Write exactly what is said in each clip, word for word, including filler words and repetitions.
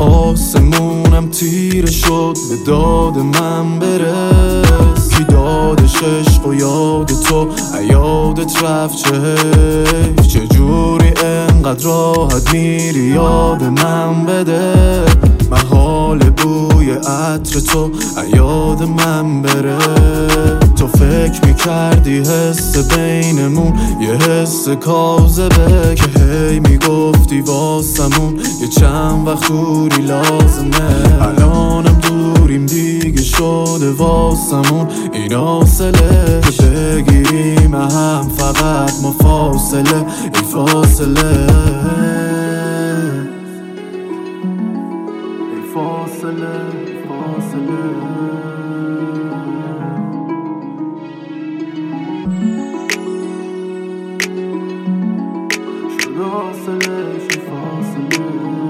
آسمونم تیره شد به داد من برس. کی دادش عشق و یاد تو یادت رفت چه حیف. چجوری انقدر راحت میری یاد من بده. محال بوی عطر تو یاد من بره. تو فکر میکردی حس بینمون یه حس کاذبه، که هی میگفتی واسمون یه چند وقت دوری لازمه. الانم دوریم دیگه شده واسمون این حاصله، که بگیریم هم فقط ما فاصله. این فاصله فاصله فاصله شده حاصله شده فاصله.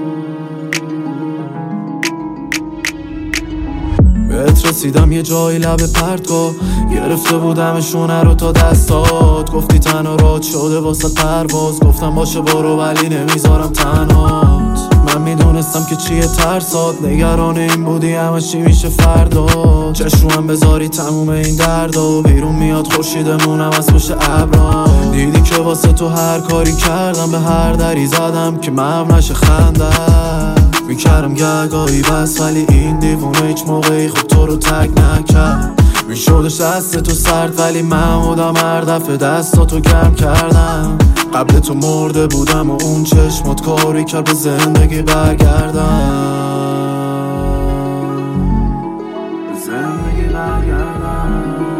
بهت رسیدم یه جایی لب پرتگاه، گرفته بودمشونه رو تا دستات. گفتی تنها راد شده واسه پرواز، گفتم باشه برو ولی نمیذارم تنهات. من میدونستم که چیه ترسات، نگران این بودی همه چی میشه فردا. چشمم بذاری تموم این دردا، بیرون میاد خورشیدمونم از پشت ابرا. دیدی که واسه تو هر کاری کردم، به هر دری زدم که مم نشه خنده. میکردم گهگاهی بس ولی این دیوونه هیچ موقعی خود تو رو تک نکرد. میشدش دست تو سرد ولی من بودم هر دفعه دستاتو گرم کردم. قبل تو مرده بودم و اون چشمات کاری کرد به زندگی برگردم. به زندگی برگردم.